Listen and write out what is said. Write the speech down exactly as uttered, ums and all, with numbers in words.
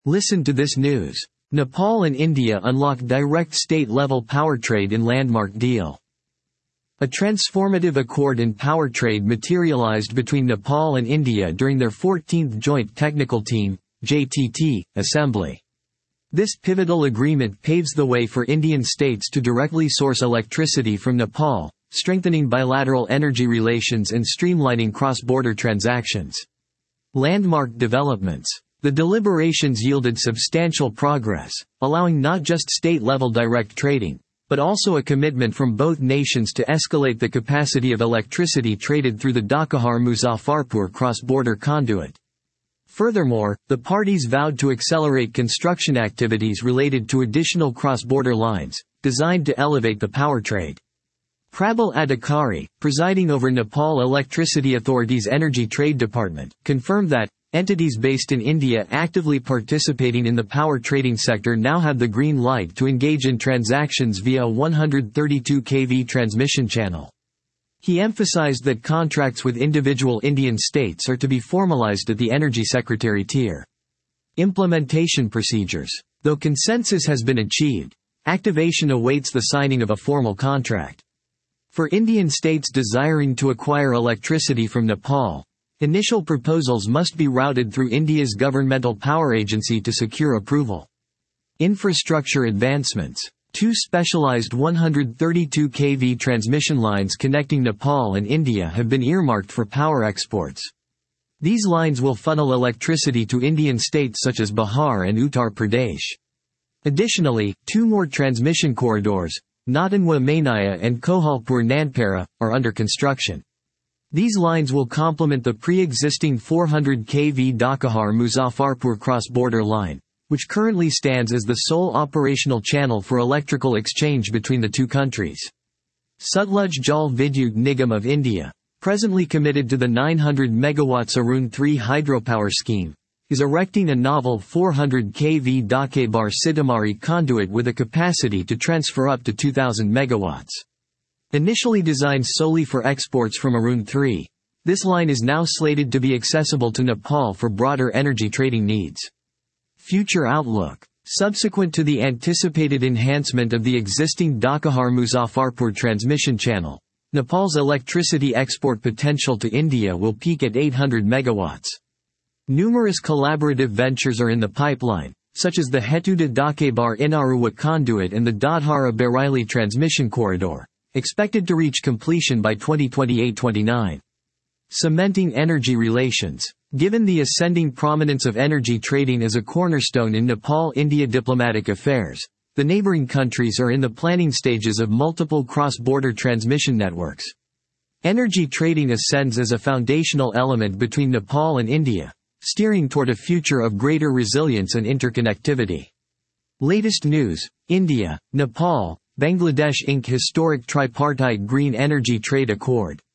Listen to this news. Nepal and India unlock direct state-level power trade in landmark deal. A transformative accord in power trade materialized between Nepal and India during their fourteenth Joint Technical Team (J T T) assembly. This pivotal agreement paves the way for Indian states to directly source electricity from Nepal, strengthening bilateral energy relations and streamlining cross-border transactions. Landmark developments. The deliberations yielded substantial progress, allowing not just state-level direct trading, but also a commitment from both nations to escalate the capacity of electricity traded through the Dhaka-Muzaffarpur cross-border conduit. Furthermore, the parties vowed to accelerate construction activities related to additional cross-border lines, designed to elevate the power trade. Prabal Adhikari, presiding over Nepal Electricity Authority's Energy Trade Department, confirmed that entities based in India actively participating in the power trading sector now have the green light to engage in transactions via a one hundred thirty-two kilovolt transmission channel. He emphasized that contracts with individual Indian states are to be formalized at the Energy Secretary tier. Implementation procedures. Though consensus has been achieved, activation awaits the signing of a formal contract. For Indian states desiring to acquire electricity from Nepal, initial proposals must be routed through India's governmental power agency to secure approval. Infrastructure advancements. Two specialized one hundred thirty-two kilovolt transmission lines connecting Nepal and India have been earmarked for power exports. These lines will funnel electricity to Indian states such as Bihar and Uttar Pradesh. Additionally, two more transmission corridors, Natanwa-Mainaya and Kohalpur-Nandpara, are under construction. These lines will complement the pre-existing four hundred kilovolt Dhaka-Muzaffarpur cross-border line, which currently stands as the sole operational channel for electrical exchange between the two countries. Sutlej Jal Vidyut Nigam of India, presently committed to the nine hundred megawatt Arun three hydropower scheme, is erecting a novel four hundred kilovolt Dhaka-Sitamarhi conduit with a capacity to transfer up to two thousand megawatts. Initially designed solely for exports from Arun three, this line is now slated to be accessible to Nepal for broader energy trading needs. Future outlook. Subsequent to the anticipated enhancement of the existing Dhaka-Muzaffarpur transmission channel, Nepal's electricity export potential to India will peak at eight hundred megawatts. Numerous collaborative ventures are in the pipeline, such as the Hetuda-Dhaka-Inaruwa conduit and the Dadhara-Bareilly transmission corridor, expected to reach completion by twenty twenty-eight twenty-nine. Cementing energy relations. Given the ascending prominence of energy trading as a cornerstone in Nepal-India diplomatic affairs, the neighboring countries are in the planning stages of multiple cross-border transmission networks. Energy trading ascends as a foundational element between Nepal and India, steering toward a future of greater resilience and interconnectivity. Latest news. India, Nepal, Bangladesh Incorporated historic tripartite green energy trade accord.